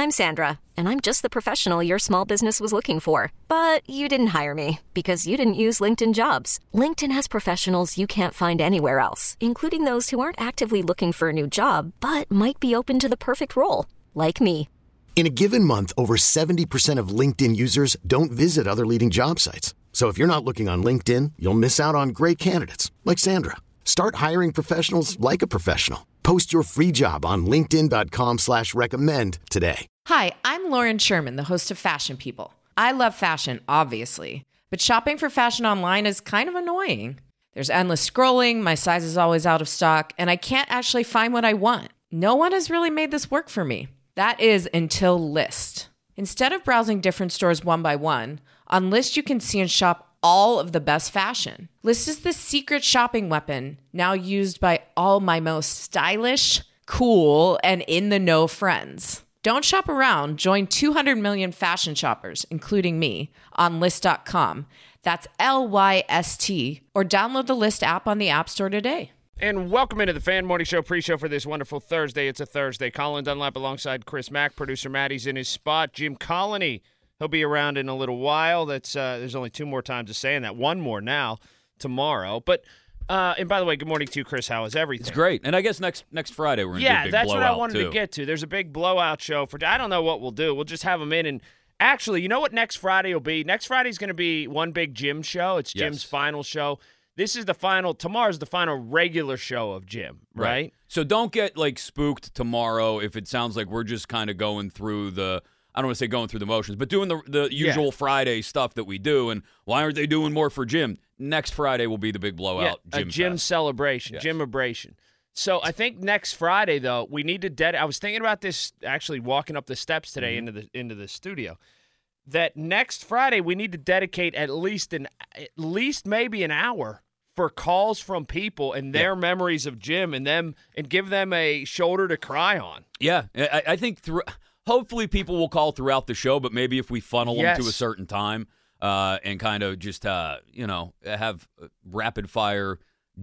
I'm Sandra, and I'm just the professional your small business was looking for. But you didn't hire me because you didn't use LinkedIn Jobs. LinkedIn has professionals you can't find anywhere else, including those who aren't actively looking for a new job, but might be open to the perfect role, like me. In a given month, over 70% of LinkedIn users don't visit other leading job sites. So if you're not looking on LinkedIn, you'll miss out on great candidates like Sandra. Start hiring professionals like a professional. Post your free job on linkedin.com/recommend today. Hi, I'm Lauren Sherman, the host of Fashion People. I love fashion, obviously, but shopping for fashion online is kind of annoying. There's endless scrolling, my size is always out of stock, and I can't actually find what I want. No one has really made this work for me. That is until Lyst. Instead of browsing different stores one by one, on Lyst you can see and shop all of the best fashion. Lyst is the secret shopping weapon now used by all my most stylish, cool, and in-the-know friends. Don't shop around. Join 200 million fashion shoppers, including me, on Lyst.com. That's LYST. Or download the Lyst app on the App Store today. And welcome into the Fan Morning Show pre-show for this wonderful Thursday. It's a Thursday. Colin Dunlap alongside Chris Mack. Producer Maddie's in his spot. Jim Colony, he'll be around in a little while. That's there's only two more times to say, and that one more now, tomorrow. But and by the way, good morning to you, Chris. How is everything? It's great. And I guess next Friday we're going to do a big blowout, that's what I wanted too. to get to. There's a big blowout show. I don't know what we'll do. We'll just have them in. And actually, you know what next Friday will be? Next Friday's going to be one big Jim show. It's Jim's final show. This is the final. Tomorrow's the final regular show of Jim, right? So don't get spooked tomorrow if it sounds like we're just kind of going through the. I don't want to say going through the motions, but doing the usual Friday stuff that we do. And why aren't they doing more for Jim? Next Friday will be the big blowout. A Jim celebration, Jim-abration. So I think next Friday though we need to I was thinking about this actually walking up the steps today into the studio. That next Friday we need to dedicate at least maybe an hour for calls from people and their memories of Jim and give them a shoulder to cry on. Yeah, I think hopefully people will call throughout the show, but maybe if we funnel them to a certain time and kind of just have rapid fire,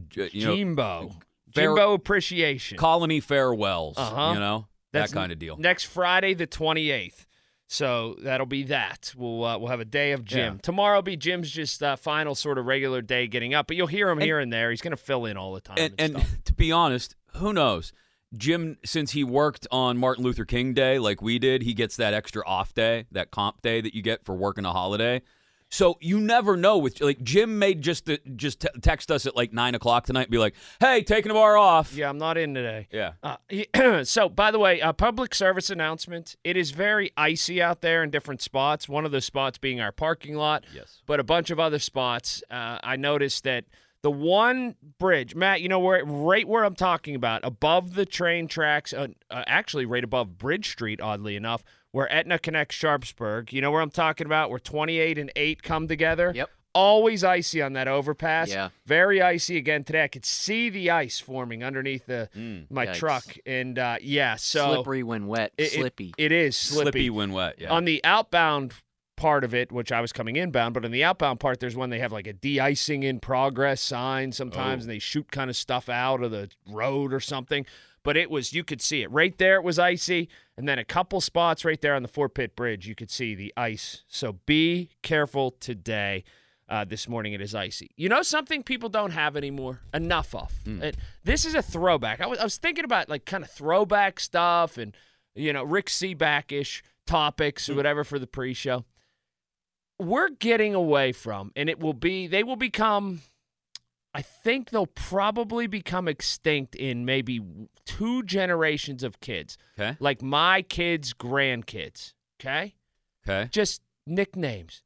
Jimbo appreciation, colony farewells, that kind of deal. Next Friday the 28th. So that'll be that. We'll have a day of Jim. Tomorrow will be Jim's just final sort of regular day getting up, but you'll hear him here and there. He's going to fill in all the time. And to be honest, who knows? Jim, since he worked on Martin Luther King Day like we did, he gets that extra off day, that comp day that you get for working a holiday. So you never know. With Jim may just text us at 9 o'clock tonight and be like, "Hey, taking a bar off." Yeah, I'm not in today. Yeah. So, by the way, a public service announcement. It is very icy out there in different spots. One of the spots being our parking lot. Yes. But a bunch of other spots. I noticed that the one bridge, Matt, right where I'm talking about, above the train tracks, actually right above Bridge Street, oddly enough, where Etna connects Sharpsburg. You know where I'm talking about? Where 28 and 8 come together? Yep. Always icy on that overpass. Yeah. Very icy again today. I could see the ice forming underneath my yikes. truck. And, so. Slippery when wet. Slippy. It is slippy. Slippy when wet, yeah. On the outbound part of it, which I was coming inbound, but on the outbound part, there's one they have a de-icing in progress sign sometimes, and they shoot kind of stuff out of the road or something. But you could see it. Right there it was icy, and then a couple spots right there on the Fort Pitt Bridge, you could see the ice. So be careful today. This morning it is icy. You know something people don't have anymore? Enough of. This is a throwback. I was thinking about kind of throwback stuff and, Rick Seaback-ish topics or whatever for the pre-show. We're getting away from, and they will become, I think they'll probably become extinct in maybe 2 generations of kids. Okay. Like my kids' grandkids. Okay? Okay. Just nicknames.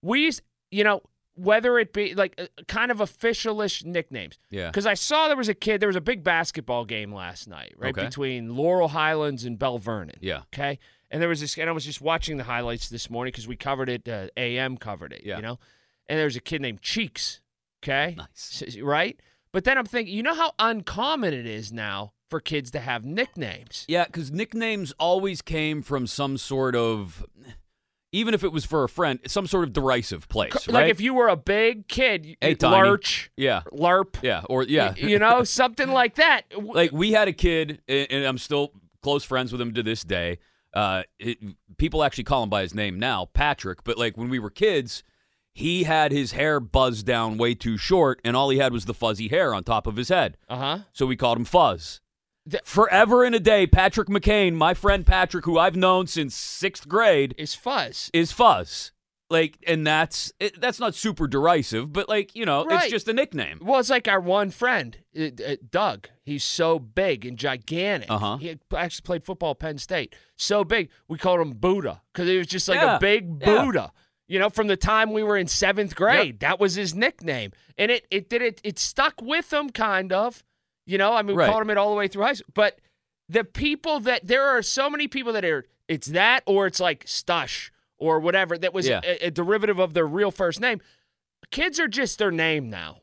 Whether it be kind of official-ish nicknames. Yeah. Because I saw there was a big basketball game last night, right? Okay. Between Laurel Highlands and Bell Vernon. Yeah. Okay? And there was this, and I was just watching the highlights this morning because we covered it, AM covered it, And there was a kid named Cheeks, okay? Nice. Right? But then I'm thinking, how uncommon it is now for kids to have nicknames. Yeah, because nicknames always came from some sort of, even if it was for a friend, some sort of derisive place, right? Like if you were a big kid, hey, Lurch, LARP. Yeah, something like that. Like we had a kid, and I'm still close friends with him to this day, People actually call him by his name now, Patrick. But like when we were kids, he had his hair buzzed down way too short, and all he had was the fuzzy hair on top of his head. So we called him Fuzz. Forever and a day, Patrick McCain, my friend Patrick, who I've known since 6th grade, Is Fuzz. Like, and that's not super derisive, but like, Right. it's just a nickname. Well, it's like our one friend, Doug. He's so big and gigantic. He actually played football at Penn State. So big, we called him Buddha because he was just like a big Buddha. From the time we were in 7th grade, that was his nickname, and it stuck with him, kind of. We called him it all the way through high school. But the people there are so many people that it's that, or it's like Stush or whatever that was a derivative of their real first name. Kids are just their name now.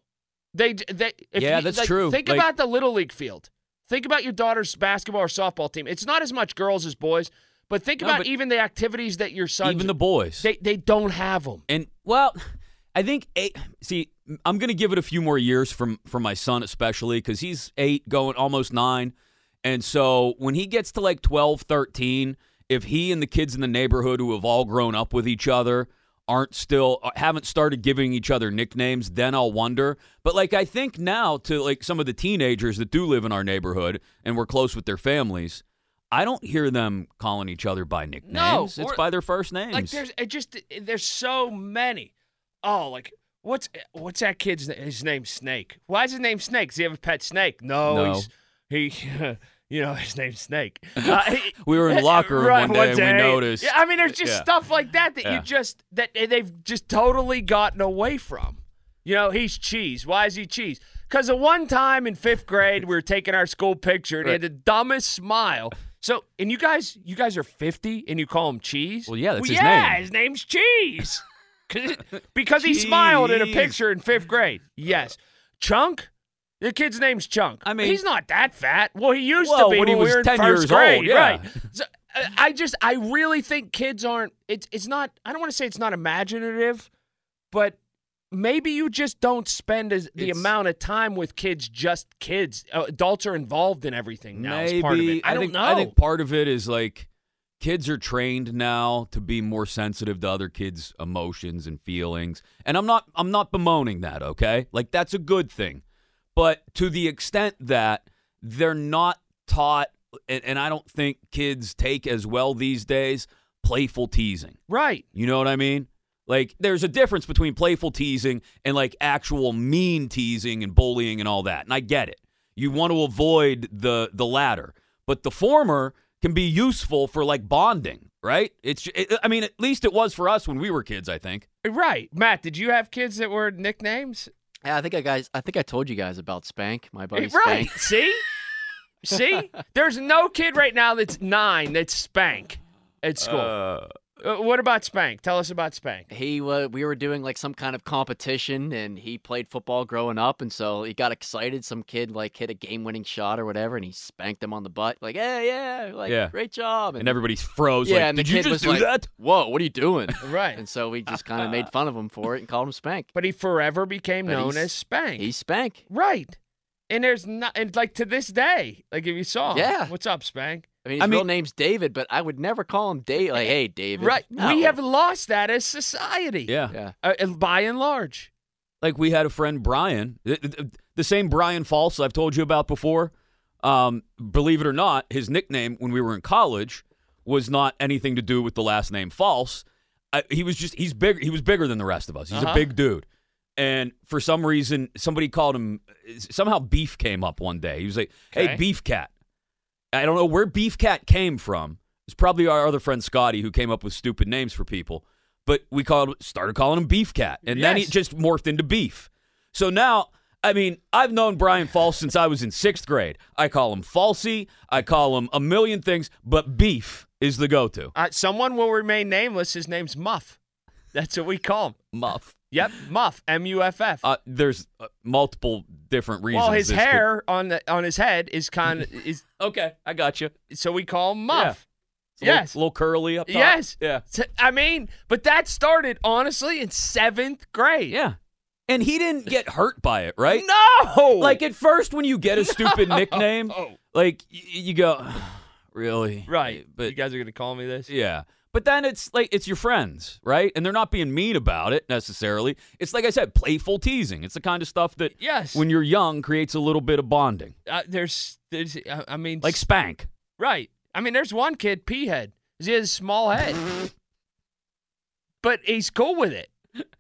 That's true. Think about the Little League field. Think about your daughter's basketball or softball team. It's not as much girls as boys. But think about even the activities that your sons... Even the boys. They don't have them. And, well, I think... I'm going to give it a few more years from my son especially because he's 8 going almost 9. And so when he gets to like 12, 13, if he and the kids in the neighborhood who have all grown up with each other haven't started giving each other nicknames, then I'll wonder. But like I think now to like some of the teenagers that do live in our neighborhood and we're close with their families... I don't hear them calling each other by nicknames. It's by their first names. Like there's so many. Oh, like what's that kid's name? His name's Snake. Why is his name Snake? Does he have a pet snake? No. His name's Snake. We were in the locker room one day and we noticed. Yeah, there's just stuff like that that they've just totally gotten away from. He's Cheese. Why is he Cheese? Because the one time in 5th grade we were taking our school picture and he had the dumbest smile. So, and you guys are 50 and you call him Cheese? Well, yeah, that's his name. Yeah, his name's Cheese. Because he smiled in a picture in 5th grade. Yes. Chunk? The kid's name's Chunk. He's not that fat. Well, he used to be when he was we were in 10 first years grade. old. Yeah. Right. So, I really think kids aren't, it's not, I don't want to say it's not imaginative, but maybe you just don't spend the amount of time with kids, just kids. Adults are involved in everything now. Maybe. As part of it. I don't know. I think part of it is like kids are trained now to be more sensitive to other kids' emotions and feelings. And I'm not bemoaning that, okay? Like that's a good thing. But to the extent that they're not taught, and I don't think kids take as well these days, playful teasing. Right. You know what I mean? Like, there's a difference between playful teasing and, like, actual mean teasing and bullying and all that. And I get it. You want to avoid the latter. But the former can be useful for, like, bonding, right? At least it was for us when we were kids, I think. Right. Matt, did you have kids that were nicknames? Yeah, I think I told you guys about Spank, my buddy Right. Spank. See? There's no kid right now that's 9 that's Spank at school. What about Spank? Tell us about Spank. We were doing like some kind of competition, and he played football growing up, and so he got excited. Some kid like hit a game-winning shot or whatever, and he spanked him on the butt, like, "Hey, great job!" And everybody froze. Yeah, like, and the did you kid just was do like, that? "Whoa, what are you doing?" Right. And so we just kind of made fun of him for it and called him Spank. But he forever became known as Spank. He's Spank. Right. And there's not, and like to this day, like if you saw him, what's up, Spank? His real name's David, but I would never call him Dave. Like, hey, David. Right. No. We have lost that as society. Yeah. By and large. Like we had a friend, Brian, the same Brian False I've told you about before. Believe it or not, his nickname when we were in college was not anything to do with the last name False. He's big. He was bigger than the rest of us. He's a big dude. And for some reason, somebody called him, somehow Beef came up one day. He was like, hey, Beef Cat. I don't know where Beef Cat came from. It's probably our other friend Scotty who came up with stupid names for people. But we started calling him Beef Cat. And then he just morphed into Beef. So now, I've known Brian False since I was in 6th grade. I call him Falsey. I call him a million things. But Beef is the go-to. Someone will remain nameless. His name's Muff. That's what we call him. Muff. Yep, Muff, M-U-F-F. There's multiple different reasons. Well, his hair on his head is okay. I got you. So we call him Muff. Yeah. Yes, a little curly up top. Yes. Yeah. But that started honestly in 7th grade. Yeah. And he didn't get hurt by it, right? No. Like at first, when you get a stupid nickname, like you go, really? Right. But you guys are going to call me this? yeah. But then it's like, it's your friends, right? And they're not being mean about it necessarily. It's like I said, playful teasing. It's the kind of stuff that, Yes. when you're young, creates a little bit of bonding. I mean. Like spank. Right. I mean, there's one kid, P-head. He has a small head. But he's cool with it.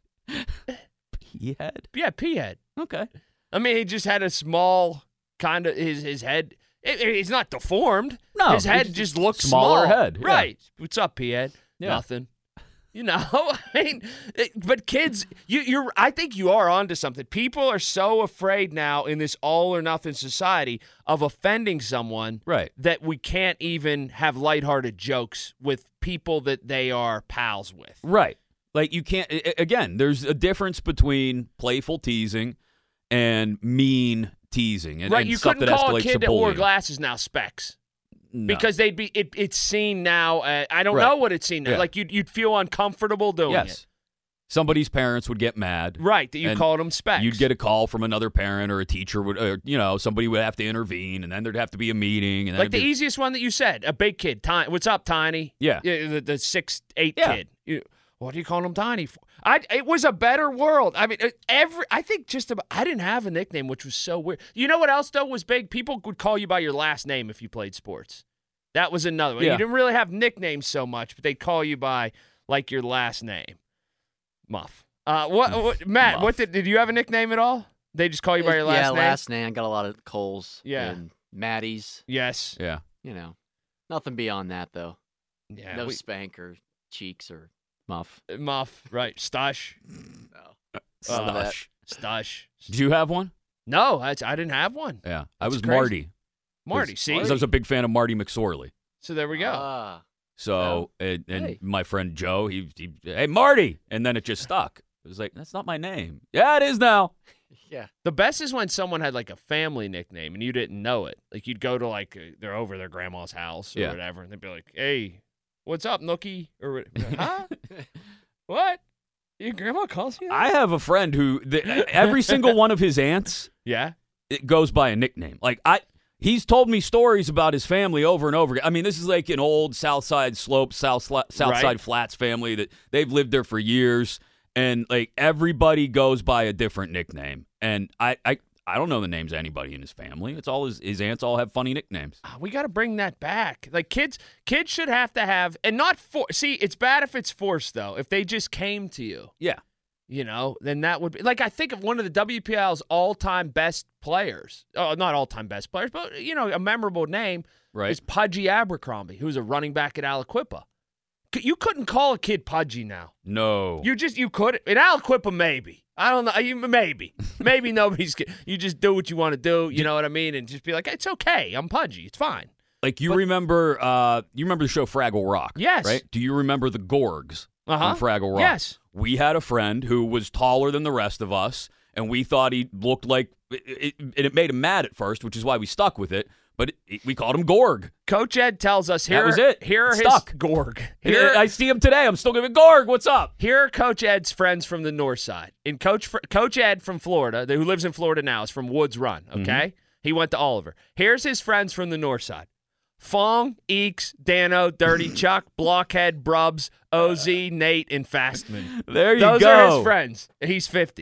P-head? Yeah, P-head. Okay. I mean, he just had a small kind of, his head. He's not deformed. No, his head it's just looks smaller small. head, yeah. Right. What's up, P-head? Yeah. Nothing. You know, I mean, but kids, I think you are onto something. People are so afraid now in this all or nothing society of offending someone, Right. that we can't even have lighthearted jokes with people that they are pals with. Right. Like you can't, again, there's a difference between playful teasing and mean teasing. And, Right, and you stuff couldn't that call a escalates kid to that wore bullying. glasses now specs. No. Because they'd be it's seen now. I don't Right. know what it's seen now. Yeah. Like you'd feel uncomfortable doing Yes. it. Somebody's parents would get mad. Right, that you And called them specs. You'd get a call from another parent or a teacher would, or, somebody would have to intervene, and then there'd have to be a meeting. And then like the easiest one that you said, a big kid. What's up, Tiny? Yeah. The 6'8" Yeah. kid. What do you call him Tiny for? It was a better world. I mean, I think just about, I didn't have a nickname, which was so weird. You know what else though was big? People would call you by your last name if you played sports. That was another one. Yeah. You didn't really have nicknames so much, but they'd call you by like your last name. Muff. What Matt? Muff. What did you have a nickname at all? They just call you by your last name. Yeah, last name. I got a lot of Coles. Yeah. And Maddie's. Yes. Yeah. Nothing beyond that though. Yeah. No Spank or Cheeks or Muff. Muff. Right. Stush. No. Stush. Stush. Did you have one? No, I didn't have one. Yeah. I was crazy. Marty. Marty. See. Because I was a big fan of Marty McSorley. So there we go. Ah. So, and Hey. my friend Joe, he, hey, Marty. And then it just stuck. It was like, that's not my name. Yeah, it is now. Yeah. The best is when someone had like a family nickname and you didn't know it. Like you'd go to like they're over their grandma's house or Yeah. whatever, and they'd be like, "Hey, what's up, Nookie?" Or huh? What? Your grandma calls you that? I have a friend who, every single one of his aunts, Yeah. it goes by a nickname. Like, he's told me stories about his family over and over again. I mean, this is like an old Southside Slope, Southside Flats family that they've lived there for years. And, like, everybody goes by a different nickname. And I don't know the names of anybody in his family. It's all his aunts all have funny nicknames. We got to bring that back. Like kids should have to have, and not see, it's bad if it's forced though. If they just came to you, Yeah. Then that would be like, I think of one of the WPL's all-time best players. Oh, not all-time best players, but a memorable name Right. is Pudgy Abercrombie, who's a running back at Aliquippa. You couldn't call a kid Pudgy now. No. You could in Aliquippa maybe. I don't know. Maybe nobody's. You just do what you want to do. You know what I mean? And just be like, it's okay. I'm Pudgy. It's fine. Like, you remember the show Fraggle Rock? Yes. Right? Do you remember the Gorgs on Fraggle Rock? Yes. We had a friend who was taller than the rest of us, and we thought he looked like it made him mad at first, which is why we stuck with it. But we called him Gorg. Coach Ed tells us here. That was it. Here are Stuck. his Gorg. Here, I see him today. I'm still giving Gorg. What's up? Here are Coach Ed's friends from the north side. And Coach Ed from Florida, who lives in Florida now, is from Woods Run, okay? He went to Oliver. Here's his friends from the north side. Fong, Eeks, Dano, Dirty Chuck, Blockhead, Brubs, OZ, Nate, and Fastman. There you Those go. are his friends. He's 50.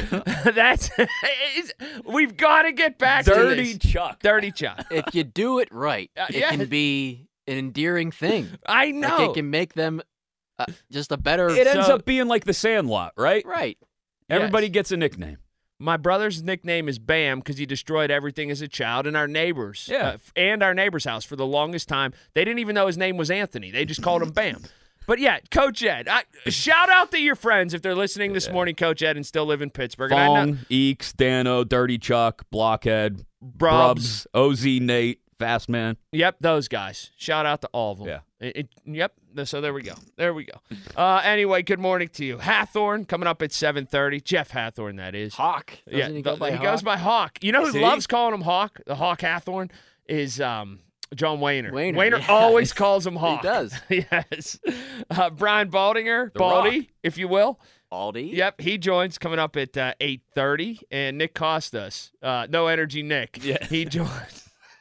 We've got to get back to Dirty this. Chuck. Dirty Chuck. If you do it right, it yeah. can be an endearing thing. I Like, know. it can make them just a better. It ends up being like the Sandlot, right? right. Everybody gets a nickname. My brother's nickname is Bam because he destroyed everything as a child, and our neighbors, and our neighbor's house for the longest time, they didn't even know his name was Anthony. They just called him Bam. But yeah, Coach Ed, shout out to your friends if they're listening this morning, Coach Ed, and still live in Pittsburgh. And I know, Fong, Eeks, Dano, Dirty Chuck, Blockhead, Brubs. OZ, Nate, Fast Man. Yep, those guys. Shout out to all of them. Yeah. Yep. So there we go. There we go. Anyway, good morning to you. Hathorn coming up at 7:30. Jeff Hathorn, that is. Hawk. Doesn't he go by he Hawk? goes by Hawk. You know who See? loves calling him Hawk? The Hawk Hathorn is John Wayner. Wayner, yeah. always calls him Hawk. He does. Yes. Brian Baldinger, The Baldy, Rock. if you will. Aldi. Yep, he joins coming up at 8:30. And Nick Costas, No Energy Nick. Yeah. He joins.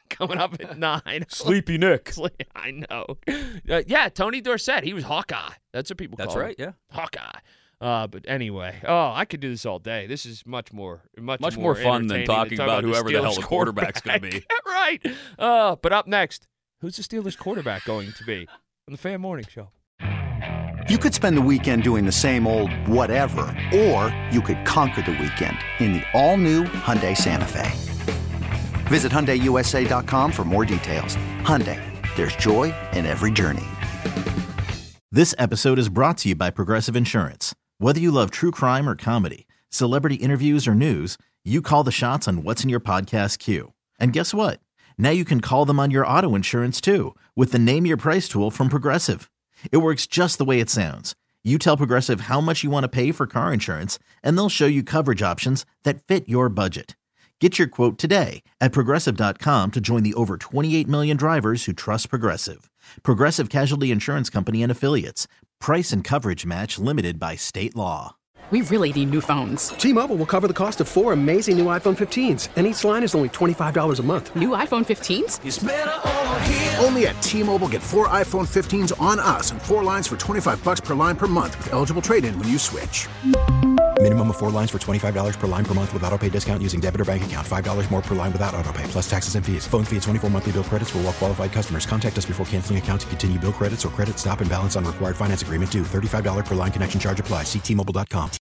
coming up at 9. Sleepy Nick. I know. Yeah, Tony Dorsett. He was Hawkeye. That's what people call him. That's right, yeah. Hawkeye. But anyway, I could do this all day. This is much more fun than talking about whoever the hell the quarterback's going to be. Right. But up next, who's the Steelers quarterback going to be on the Fan Morning Show? You could spend the weekend doing the same old whatever, or you could conquer the weekend in the all-new Hyundai Santa Fe. Visit HyundaiUSA.com for more details. Hyundai, there's joy in every journey. This episode is brought to you by Progressive Insurance. Whether you love true crime or comedy, celebrity interviews or news, you call the shots on what's in your podcast queue. And guess what? Now you can call them on your auto insurance too with the Name Your Price tool from Progressive. It works just the way it sounds. You tell Progressive how much you want to pay for car insurance, and they'll show you coverage options that fit your budget. Get your quote today at Progressive.com to join the over 28 million drivers who trust Progressive. Progressive Casualty Insurance Company and Affiliates. Price and coverage match limited by state law. We really need new phones. T-Mobile will cover the cost of 4 amazing new iPhone 15s, and each line is only $25 a month. New iPhone 15s? It's better over here. Only at T-Mobile, get 4 iPhone 15s on us and 4 lines for $25 per line per month with eligible trade-in when you switch. Minimum of 4 lines for $25 per line per month with autopay discount using debit or bank account. $5 more per line without autopay, plus taxes and fees. Phone fee at 24 monthly bill credits for well-qualified customers. Contact us before canceling account to continue bill credits or credit stop and balance on required finance agreement due. $35 per line connection charge applies. See T-Mobile.com.